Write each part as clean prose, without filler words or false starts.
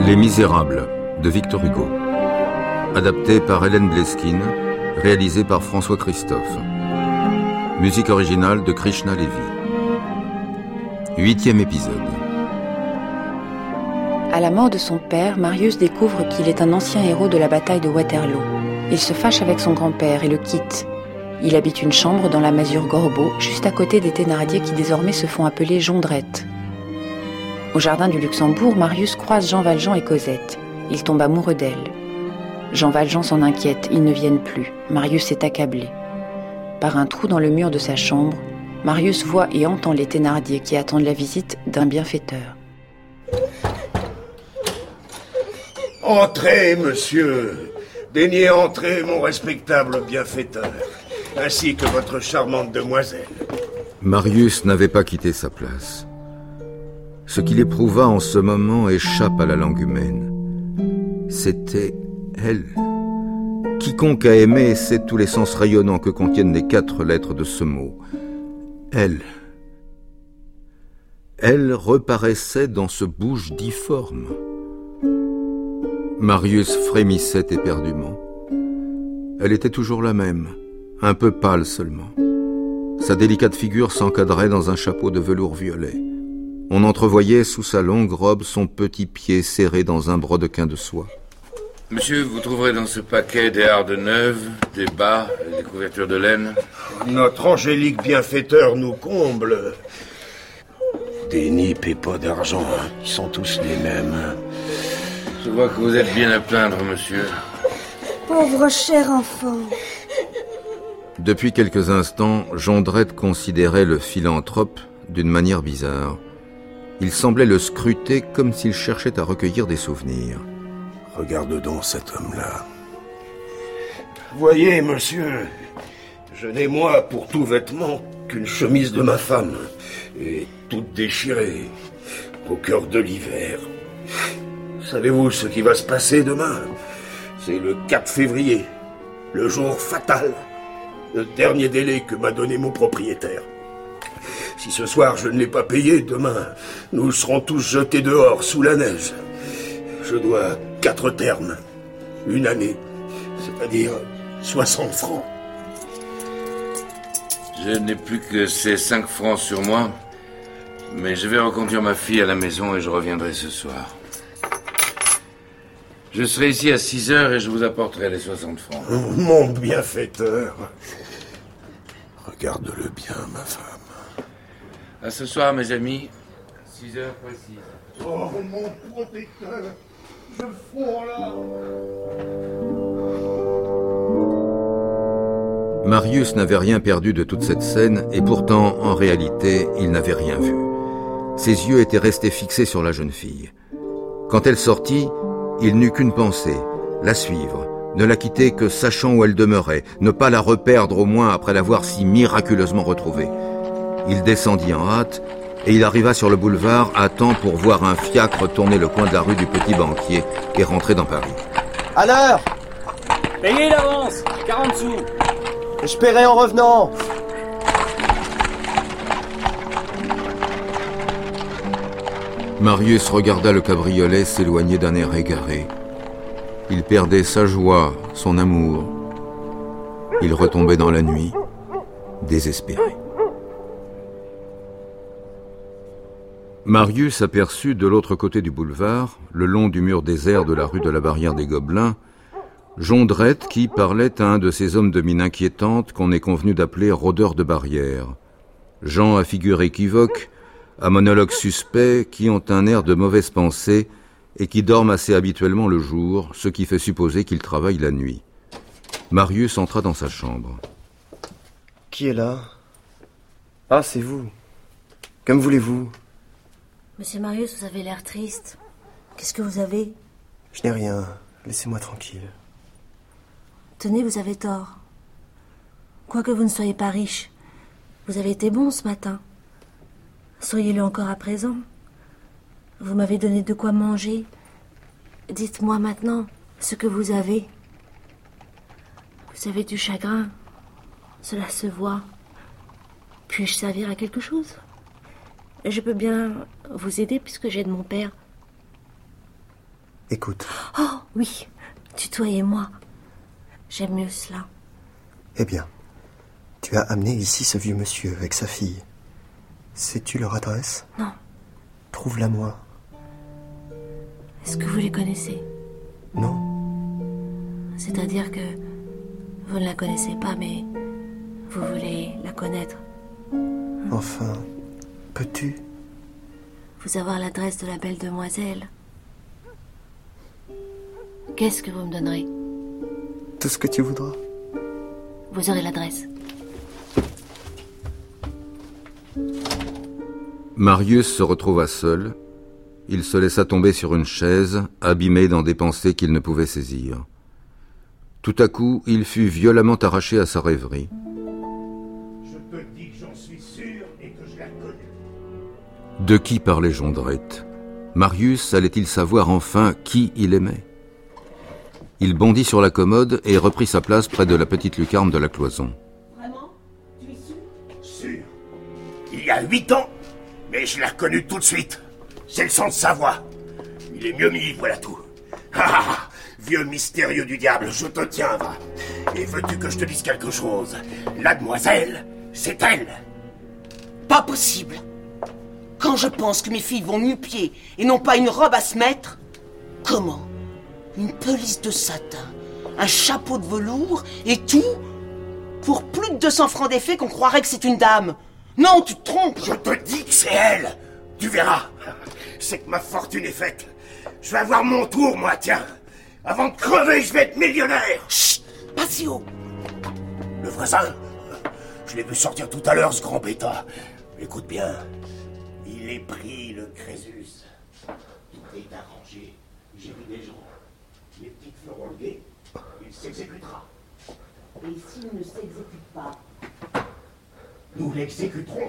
Les Misérables de Victor Hugo. Adapté par Hélène Bleskine, réalisé par François Christophe. Musique originale de Krishna Levi. 8e épisode. À la mort de son père, Marius découvre qu'il est un ancien héros de la bataille de Waterloo. Il se fâche avec son grand-père et le quitte. Il habite une chambre dans la masure Gorbeau, juste à côté des Thénardier qui désormais se font appeler Jondrette. Au jardin du Luxembourg, Marius croise Jean Valjean et Cosette. Il tombe amoureux d'elle. Jean Valjean s'en inquiète, ils ne viennent plus. Marius est accablé. Par un trou dans le mur de sa chambre, Marius voit et entend les Thénardier qui attendent la visite d'un bienfaiteur. Entrez, monsieur. Daignez entrer, mon respectable bienfaiteur, ainsi que votre charmante demoiselle. Marius n'avait pas quitté sa place. Ce qu'il éprouva en ce moment échappe à la langue humaine. C'était elle. Quiconque a aimé sait tous les sens rayonnants que contiennent les 4 lettres de ce mot. Elle. Elle reparaissait dans ce bouge difforme. Marius frémissait éperdument. Elle était toujours la même, un peu pâle seulement. Sa délicate figure s'encadrait dans un chapeau de velours violet. On entrevoyait sous sa longue robe son petit pied serré dans un brodequin de soie. Monsieur, vous trouverez dans ce paquet des hardes neuves, des bas, des couvertures de laine. Notre angélique bienfaiteur nous comble. Des nippes et pas d'argent, ils sont tous les mêmes. Je vois que vous êtes bien à plaindre, monsieur. Pauvre cher enfant. Depuis quelques instants, Jondrette considérait le philanthrope d'une manière bizarre. Il semblait le scruter comme s'il cherchait à recueillir des souvenirs. Regarde donc cet homme-là. Voyez, monsieur, je n'ai moi pour tout vêtement qu'une chemise de ma femme, et toute déchirée, au cœur de l'hiver. Savez-vous ce qui va se passer demain? C'est le 4 février, le jour fatal, le dernier délai que m'a donné mon propriétaire. Si ce soir je ne l'ai pas payé, demain, nous serons tous jetés dehors sous la neige. Je dois 4 termes, 1 année, c'est-à-dire 60 francs. Je n'ai plus que ces 5 francs sur moi, mais je vais reconduire ma fille à la maison et je reviendrai ce soir. Je serai ici à 6 heures et je vous apporterai les 60 francs. Mon bienfaiteur. Regarde-le bien, ma femme. À ce soir, mes amis, 6 heures précises. Oh, mon protecteur, je fonds là. Marius n'avait rien perdu de toute cette scène, et pourtant, en réalité, il n'avait rien vu. Ses yeux étaient restés fixés sur la jeune fille. Quand elle sortit, il n'eut qu'une pensée, la suivre, ne la quitter que sachant où elle demeurait, ne pas la reperdre au moins après l'avoir si miraculeusement retrouvée. Il descendit en hâte, et il arriva sur le boulevard à temps pour voir un fiacre tourner le coin de la rue du Petit Banquier et rentrer dans Paris. À l'heure! Payez l'avance, 40 sous. Je paierai en revenant. Marius regarda le cabriolet s'éloigner d'un air égaré. Il perdait sa joie, son amour. Il retombait dans la nuit, désespéré. Marius aperçut de l'autre côté du boulevard, le long du mur désert de la rue de la Barrière des Gobelins, Jondrette qui parlait à un de ces hommes de mine inquiétante qu'on est convenu d'appeler rôdeurs de barrière. Gens à figure équivoque, à monologue suspect, qui ont un air de mauvaise pensée et qui dorment assez habituellement le jour, ce qui fait supposer qu'ils travaillent la nuit. Marius entra dans sa chambre. Qui est là? Ah, c'est vous. Comme voulez-vous? Monsieur Marius, vous avez l'air triste. Qu'est-ce que vous avez? Je n'ai rien. Laissez-moi tranquille. Tenez, vous avez tort. Quoique vous ne soyez pas riche, vous avez été bon ce matin. Soyez-le encore à présent. Vous m'avez donné de quoi manger. Dites-moi maintenant ce que vous avez. Vous avez du chagrin. Cela se voit. Puis-je servir à quelque chose? Je peux bien vous aider puisque j'aide mon père. Écoute. Oh, oui, tutoyez-moi. J'aime mieux cela. Eh bien, tu as amené ici ce vieux monsieur avec sa fille. Sais-tu leur adresse? Non. Trouve-la-moi. Est-ce que vous les connaissez? Non. C'est-à-dire que vous ne la connaissez pas, mais vous voulez la connaître. Enfin, peux-tu? Vous avoir l'adresse de la belle demoiselle. Qu'est-ce que vous me donnerez? Tout ce que tu voudras. Vous aurez l'adresse. Marius se retrouva seul. Il se laissa tomber sur une chaise, abîmé dans des pensées qu'il ne pouvait saisir. Tout à coup, il fut violemment arraché à sa rêverie. Je te dis que j'en suis sûr et que je la connais. De qui parlait Jondrette? Marius allait-il savoir enfin qui il aimait? Il bondit sur la commode et reprit sa place près de la petite lucarne de la cloison. Vraiment? Tu es sûr? Sûr. Il y a 8 ans, mais je l'ai reconnu tout de suite. C'est le son de sa voix. Il est mieux mis, voilà tout. Ah, vieux mystérieux du diable, je te tiens, va. Et veux-tu que je te dise quelque chose? La demoiselle, c'est elle. Pas possible. Quand je pense que mes filles vont nu-pieds et n'ont pas une robe à se mettre, comment? Une pelisse de satin, un chapeau de velours et tout pour plus de 200 francs d'effet qu'on croirait que c'est une dame. Non, tu te trompes. Je te dis que c'est elle. Tu verras. C'est que ma fortune est faite. Je vais avoir mon tour, moi, tiens. Avant de crever, je vais être millionnaire. Chut, pas si haut. Le voisin, je l'ai vu sortir tout à l'heure, ce grand bêta. Écoute bien, il est pris, le Crésus. Tout est arrangé. J'ai vu des gens. Les petites feront le guet. Il s'exécutera. Et s'il ne s'exécute pas? Nous l'exécuterons.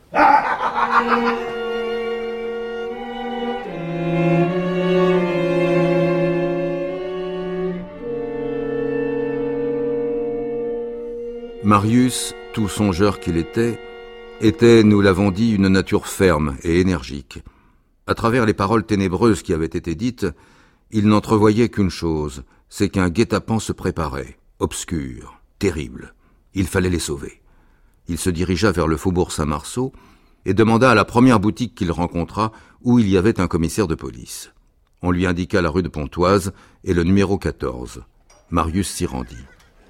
Marius, tout songeur qu'il était, nous l'avons dit, une nature ferme et énergique. À travers les paroles ténébreuses qui avaient été dites, il n'entrevoyait qu'une chose, c'est qu'un guet-apens se préparait, obscur, terrible. Il fallait les sauver. Il se dirigea vers le faubourg Saint-Marceau et demanda à la première boutique qu'il rencontra où il y avait un commissaire de police. On lui indiqua la rue de Pontoise et le numéro 14. Marius s'y rendit.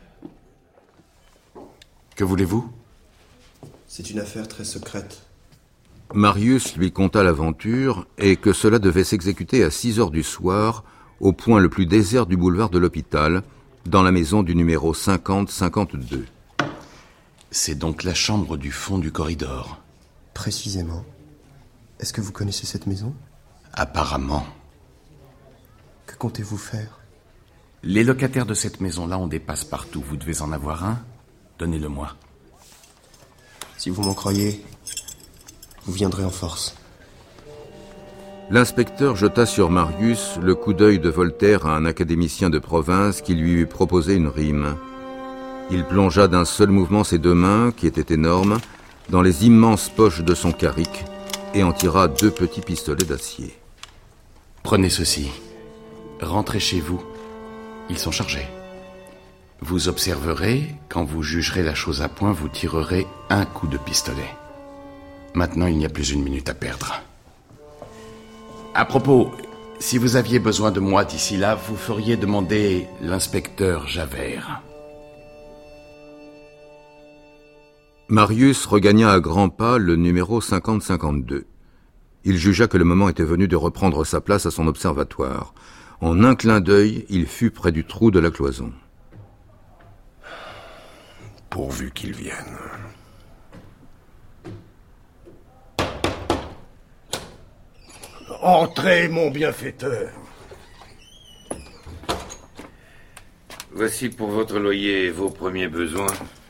Que voulez-vous? C'est une affaire très secrète. Marius lui conta l'aventure et que cela devait s'exécuter à 6 heures du soir au point le plus désert du boulevard de l'Hôpital, dans la maison du numéro 50-52. C'est donc la chambre du fond du corridor. Précisément. Est-ce que vous connaissez cette maison? Apparemment. Que comptez-vous faire? Les locataires de cette maison-là ont des passe-partout. Vous devez en avoir un? Donnez-le-moi. Si vous m'en croyez, vous viendrez en force. L'inspecteur jeta sur Marius le coup d'œil de Voltaire à un académicien de province qui lui eut proposé une rime. Il plongea d'un seul mouvement ses 2 mains, qui étaient énormes, dans les immenses poches de son carrick et en tira 2 petits pistolets d'acier. Prenez ceci. Rentrez chez vous. Ils sont chargés. Vous observerez, quand vous jugerez la chose à point, vous tirerez un coup de pistolet. Maintenant, il n'y a plus une minute à perdre. À propos, si vous aviez besoin de moi d'ici là, vous feriez demander l'inspecteur Javert. Marius regagna à grands pas le numéro 50-52. Il jugea que le moment était venu de reprendre sa place à son observatoire. En un clin d'œil, il fut près du trou de la cloison. Pourvu qu'il vienne. Entrez, mon bienfaiteur. Voici pour votre loyer et vos premiers besoins.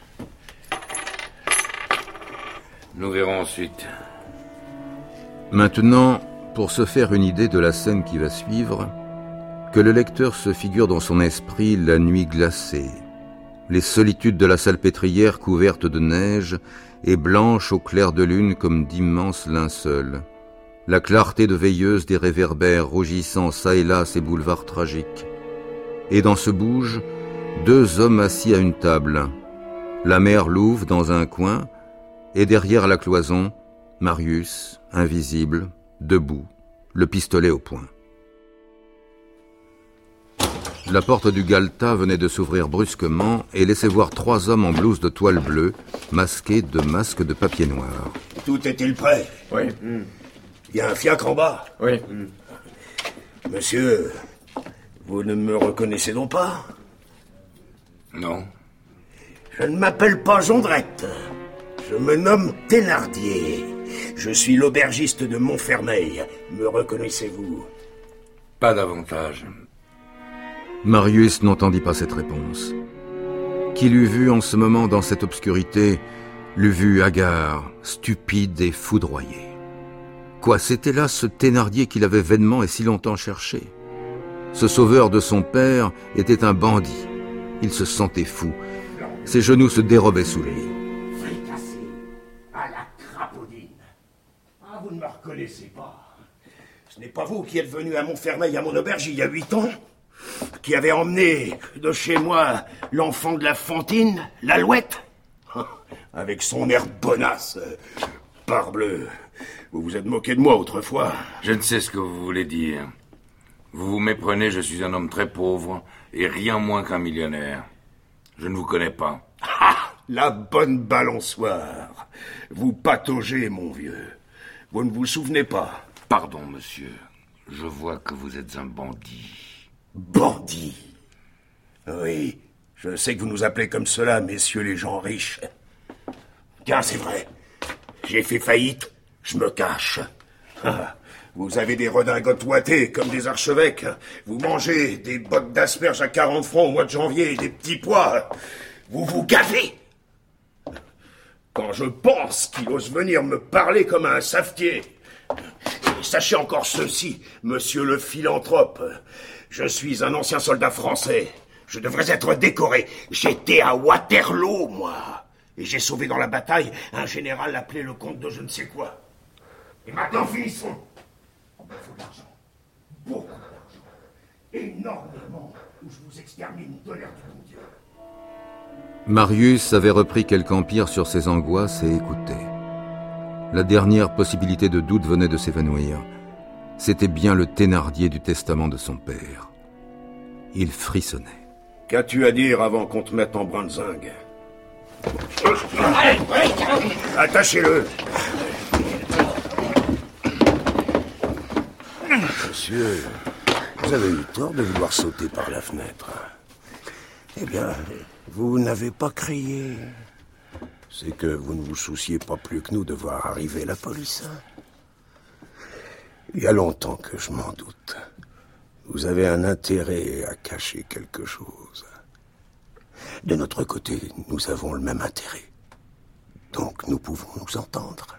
Nous verrons ensuite. Maintenant, pour se faire une idée de la scène qui va suivre, que le lecteur se figure dans son esprit la nuit glacée, les solitudes de la salpêtrière couvertes de neige et blanches au clair de lune comme d'immenses linceuls, la clarté de veilleuse des réverbères rougissant çà et là ces boulevards tragiques. Et dans ce bouge, 2 hommes assis à une table, la mère louve dans un coin, et derrière la cloison, Marius, invisible, debout, le pistolet au poing. La porte du galetas venait de s'ouvrir brusquement et laissait voir 3 hommes en blouse de toile bleue, masqués de masques de papier noir. Tout est-il prêt? Oui. Il y a un fiacre en bas? Oui. Monsieur, vous ne me reconnaissez donc pas? Non. Je ne m'appelle pas Jondrette. Je me nomme Thénardier. Je suis l'aubergiste de Montfermeil. Me reconnaissez-vous? Pas davantage. Marius n'entendit pas cette réponse. Qui l'eût vu en ce moment dans cette obscurité, l'eût vu hagard, stupide et foudroyé. Quoi, c'était là ce Thénardier qu'il avait vainement et si longtemps cherché. Ce sauveur de son père était un bandit. Il se sentait fou. Ses genoux se dérobaient sous lui. Fricassé à la crapaudine. Ah, vous ne me reconnaissez pas. Ce n'est pas vous qui êtes venu à Montfermeil à mon auberge il y a 8 ans? Qui avez emmené de chez moi l'enfant de la Fantine, l'Alouette? Avec son air bonasse. Parbleu, vous vous êtes moqué de moi autrefois. Je ne sais ce que vous voulez dire. Vous vous méprenez, je suis un homme très pauvre et rien moins qu'un millionnaire. Je ne vous connais pas. Ah, la bonne balançoire. Vous pataugez, mon vieux. Vous ne vous souvenez pas? Pardon, monsieur. Je vois que vous êtes un bandit. Bandit? Oui, je sais que vous nous appelez comme cela, messieurs les gens riches. Tiens, c'est vrai. J'ai fait faillite, je me cache. Ah, vous avez des redingotes ouatées comme des archevêques. Vous mangez des bottes d'asperges à 40 francs au mois de janvier et des petits pois. Vous vous gavez. Quand je pense qu'il ose venir me parler comme un savetier. Sachez encore ceci, monsieur le philanthrope. Je suis un ancien soldat français. Je devrais être décoré. J'étais à Waterloo, moi. Et j'ai sauvé dans la bataille un général appelé le comte de je ne sais quoi. Et maintenant, finissons. Il me faut de l'argent. Beaucoup d'argent. Énormément. Ou je vous extermine de l'air du bon Dieu. Marius avait repris quelque empire sur ses angoisses et écoutait. La dernière possibilité de doute venait de s'évanouir. C'était bien le Thénardier du testament de son père. Il frissonnait. Qu'as-tu à dire avant qu'on te mette en brin de zinc? Attachez-le. Monsieur, vous avez eu tort de vouloir sauter par la fenêtre. Eh bien, vous n'avez pas crié. C'est que vous ne vous souciez pas plus que nous de voir arriver la police. Il y a longtemps que je m'en doute. Vous avez un intérêt à cacher quelque chose. De notre côté, nous avons le même intérêt. Donc nous pouvons nous entendre.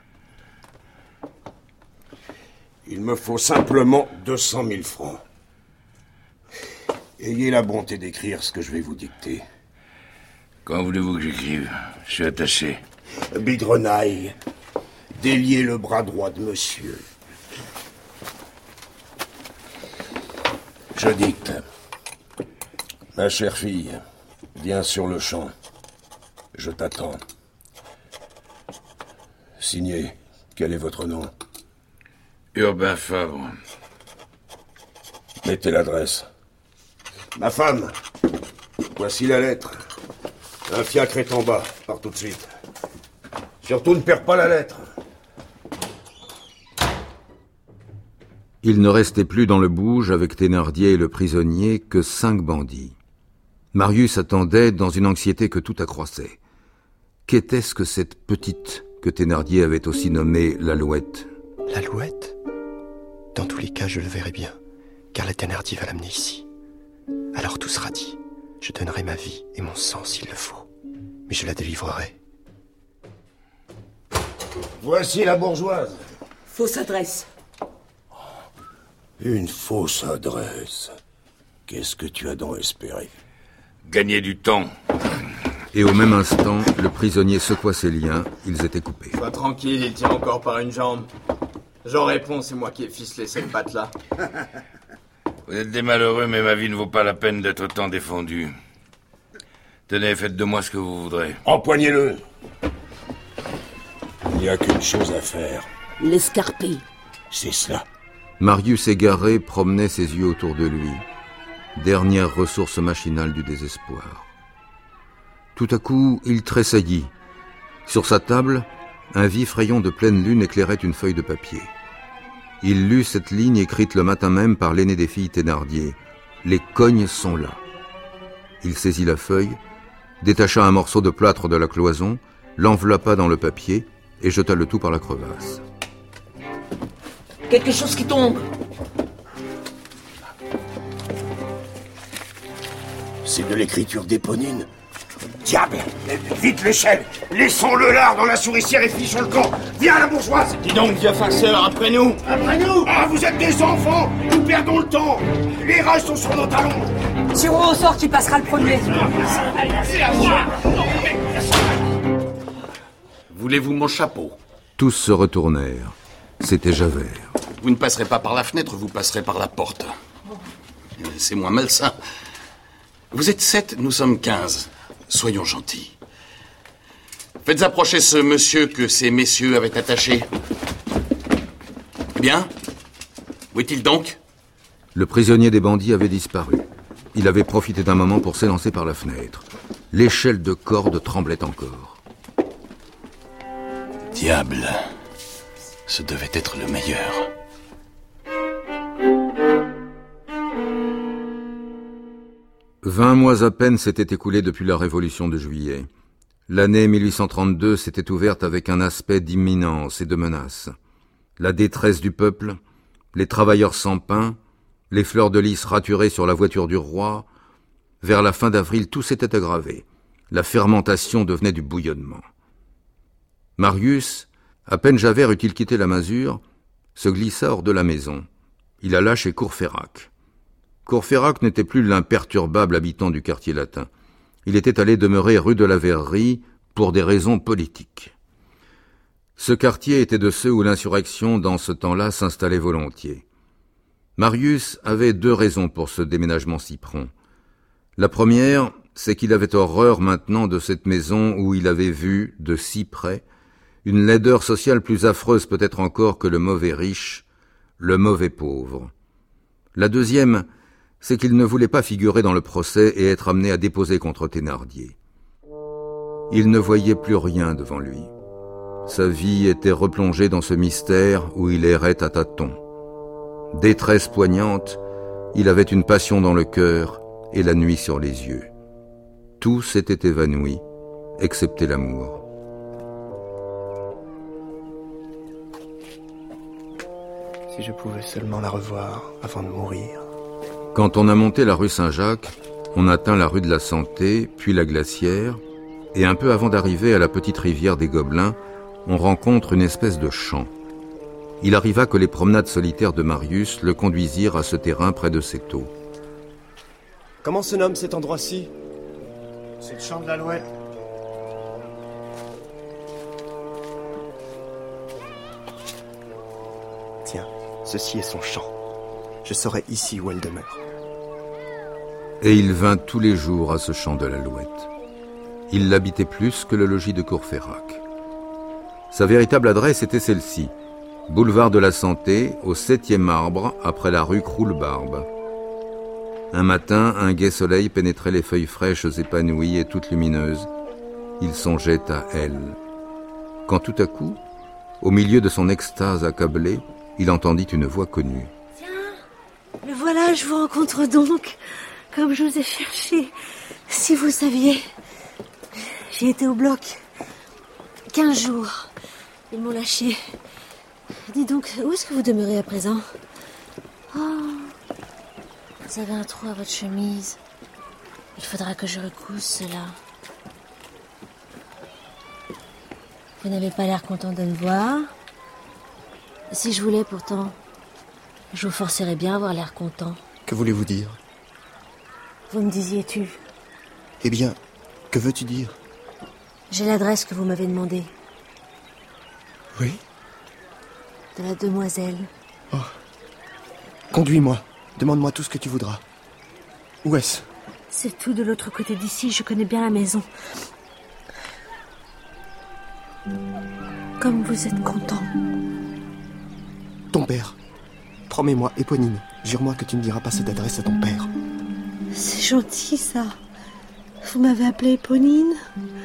Il me faut simplement 200 000 francs. Ayez la bonté d'écrire ce que je vais vous dicter. Quand voulez-vous que j'écrive? Je suis attaché. Bigrenaille, déliez le bras droit de monsieur. Je dicte. Ma chère fille, viens sur le champ. Je t'attends. Signé. Quel est votre nom? Urbain Fabre. Mettez l'adresse. Ma femme, voici la lettre. Un fiacre est en bas. Pars tout de suite. Surtout ne perds pas la lettre. Il ne restait plus dans le bouge avec Thénardier et le prisonnier que 5 bandits. Marius attendait dans une anxiété que tout accroissait. Qu'était-ce que cette petite que Thénardier avait aussi nommée l'Alouette? L'Alouette? Dans tous les cas, je le verrai bien, car la Thénardier va l'amener ici. Alors tout sera dit. Je donnerai ma vie et mon sang s'il le faut. Mais je la délivrerai. Voici la bourgeoise. Fausse adresse. Une fausse adresse. Qu'est-ce que tu as donc espéré? Gagner du temps. Et au même instant, le prisonnier secoua ses liens, ils étaient coupés. Sois tranquille, il tient encore par une jambe. J'en réponds, c'est moi qui ai ficelé cette batte-là. Vous êtes des malheureux, mais ma vie ne vaut pas la peine d'être autant défendue. Tenez, faites de moi ce que vous voudrez. Empoignez-le. Il n'y a qu'une chose à faire. L'escarper. C'est cela. Marius égaré promenait ses yeux autour de lui. Dernière ressource machinale du désespoir. Tout à coup, il tressaillit. Sur sa table, un vif rayon de pleine lune éclairait une feuille de papier. Il lut cette ligne écrite le matin même par l'aîné des filles Thénardier. « Les cognes sont là ». Il saisit la feuille, détacha un morceau de plâtre de la cloison, l'enveloppa dans le papier et jeta le tout par la crevasse. Quelque chose qui tombe. C'est de l'écriture d'Éponine. Diable! Vite l'échelle! Laissons-le là dans la souricière et fichons le camp! Viens la bourgeoise! Dis donc, vieux farceur, après nous! Après nous! Ah, vous êtes des enfants! Nous perdons le temps! Les rages sont sur nos talons! Tirons au sort qui passera le premier. C'est à moi! Voulez-vous mon chapeau? Tous se retournèrent. C'était Javert. Vous ne passerez pas par la fenêtre, vous passerez par la porte. C'est moins malsain. Vous êtes 7, nous sommes 15. Soyons gentils. Faites approcher ce monsieur que ces messieurs avaient attaché. Bien. Où est-il donc? Le prisonnier des bandits avait disparu. Il avait profité d'un moment pour s'élancer par la fenêtre. L'échelle de corde tremblait encore. Diable. Ce devait être le meilleur. « 20 mois à peine s'étaient écoulés depuis la Révolution de Juillet. L'année 1832 s'était ouverte avec un aspect d'imminence et de menace. La détresse du peuple, les travailleurs sans pain, les fleurs de lys raturées sur la voiture du roi. Vers la fin d'avril, tout s'était aggravé. La fermentation devenait du bouillonnement. Marius, à peine Javert eut-il quitté la masure, se glissa hors de la maison. Il alla chez Courfeyrac. Courfeyrac n'était plus l'imperturbable habitant du quartier latin. Il était allé demeurer rue de la Verrerie pour des raisons politiques. Ce quartier était de ceux où l'insurrection, dans ce temps-là, s'installait volontiers. Marius avait 2 raisons pour ce déménagement si prompt. La première, c'est qu'il avait horreur maintenant de cette maison où il avait vu, de si près, une laideur sociale plus affreuse peut-être encore que le mauvais riche, le mauvais pauvre. La deuxième, c'est qu'il ne voulait pas figurer dans le procès et être amené à déposer contre Thénardier. Il ne voyait plus rien devant lui. Sa vie était replongée dans ce mystère où il errait à tâtons. Détresse poignante, il avait une passion dans le cœur et la nuit sur les yeux. Tout s'était évanoui, excepté l'amour. Si je pouvais seulement la revoir avant de mourir. Quand on a monté la rue Saint-Jacques, on atteint la rue de la Santé, puis la Glacière, et un peu avant d'arriver à la petite rivière des Gobelins, on rencontre une espèce de champ. Il arriva que les promenades solitaires de Marius le conduisirent à ce terrain près de Cîteaux. Comment se nomme cet endroit-ci? C'est le champ de l'Alouette. Tiens, ceci est son champ. Je saurai ici où elle demeure. Et il vint tous les jours à ce champ de l'Alouette. Il l'habitait plus que le logis de Courfeyrac. Sa véritable adresse était celle-ci, boulevard de la Santé, au 7e arbre, après la rue Croulebarbe. Un matin, un gai soleil pénétrait les feuilles fraîches épanouies et toutes lumineuses. Il songeait à elle. Quand tout à coup, au milieu de son extase accablée, il entendit une voix connue. Tiens, le voilà, je vous rencontre donc, comme je vous ai cherché. Si vous saviez, j'ai été au bloc 15 jours. Ils m'ont lâché. Dis donc, où est-ce que vous demeurez à présent? Oh, vous avez un trou à votre chemise. Il faudra que je recouse cela. Vous n'avez pas l'air content de me voir. Si je voulais pourtant, je vous forcerais bien à avoir l'air content. Que voulez-vous dire? Vous me disiez tu. Eh bien, que veux-tu dire? J'ai l'adresse que vous m'avez demandée. Oui? de la demoiselle. Oh. Conduis-moi. Demande-moi tout ce que tu voudras. Où est-ce? C'est tout de l'autre côté d'ici, je connais bien la maison. Comme vous êtes content. Ton père. Promets-moi, Éponine. Jure-moi que tu ne diras pas cette adresse à ton père. C'est gentil, ça. Vous m'avez appelée Éponine?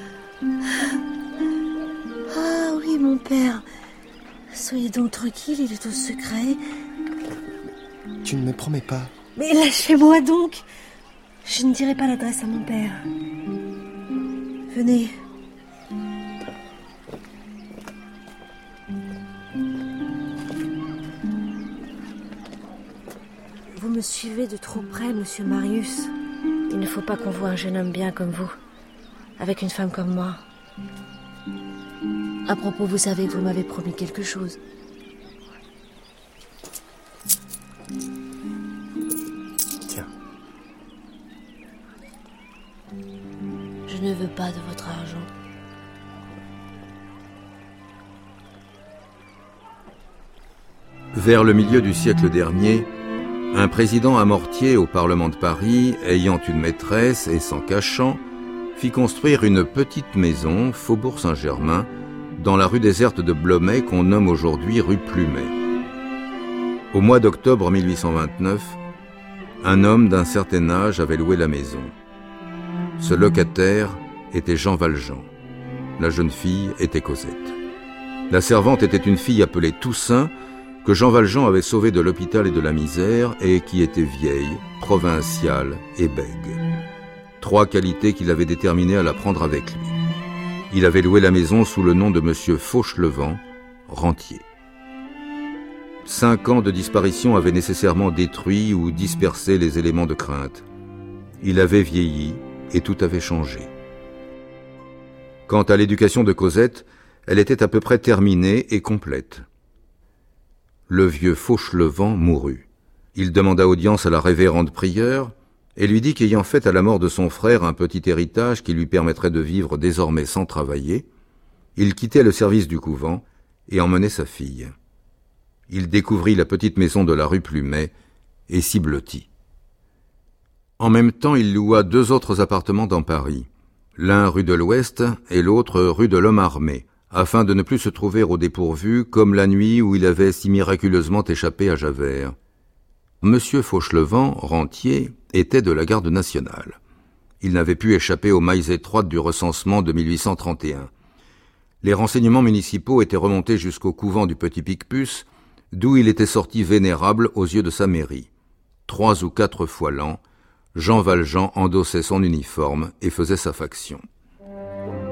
Ah oui, mon père. Soyez donc tranquille, il est au secret. Tu ne me promets pas? Mais lâchez-moi donc. Je ne dirai pas l'adresse à mon père. Venez. Vous me suivez de trop près, monsieur Marius. Il ne faut pas qu'on voie un jeune homme bien comme vous, avec une femme comme moi. À propos, vous savez que vous m'avez promis quelque chose. Tiens. Je ne veux pas de votre argent. Vers le milieu du siècle dernier, un président amortier au Parlement de Paris, ayant une maîtresse et s'en cachant, fit construire une petite maison, Faubourg Saint-Germain, dans la rue déserte de Blomet qu'on nomme aujourd'hui rue Plumet. Au mois d'octobre 1829, un homme d'un certain âge avait loué la maison. Ce locataire était Jean Valjean. La jeune fille était Cosette. La servante était une fille appelée Toussaint, que Jean Valjean avait sauvée de l'hôpital et de la misère et qui était vieille, provinciale et bègue. 3 qualités qu'il avait déterminées à la prendre avec lui. Il avait loué la maison sous le nom de Monsieur Fauchelevent, rentier. 5 ans de disparition avaient nécessairement détruit ou dispersé les éléments de crainte. Il avait vieilli et tout avait changé. Quant à l'éducation de Cosette, elle était à peu près terminée et complète. Le vieux Fauchelevent mourut. Il demanda audience à la révérende prieure et lui dit qu'ayant fait à la mort de son frère un petit héritage qui lui permettrait de vivre désormais sans travailler, il quittait le service du couvent et emmenait sa fille. Il découvrit la petite maison de la rue Plumet et s'y blottit. En même temps, il loua 2 autres appartements dans Paris, l'un rue de l'Ouest et l'autre rue de l'Homme Armé, afin de ne plus se trouver au dépourvu comme la nuit où il avait si miraculeusement échappé à Javert. Monsieur Fauchelevent, rentier, était de la garde nationale. Il n'avait pu échapper aux mailles étroites du recensement de 1831. Les renseignements municipaux étaient remontés jusqu'au couvent du Petit Picpus, d'où il était sorti vénérable aux yeux de sa mairie. 3 ou 4 fois l'an, Jean Valjean endossait son uniforme et faisait sa faction.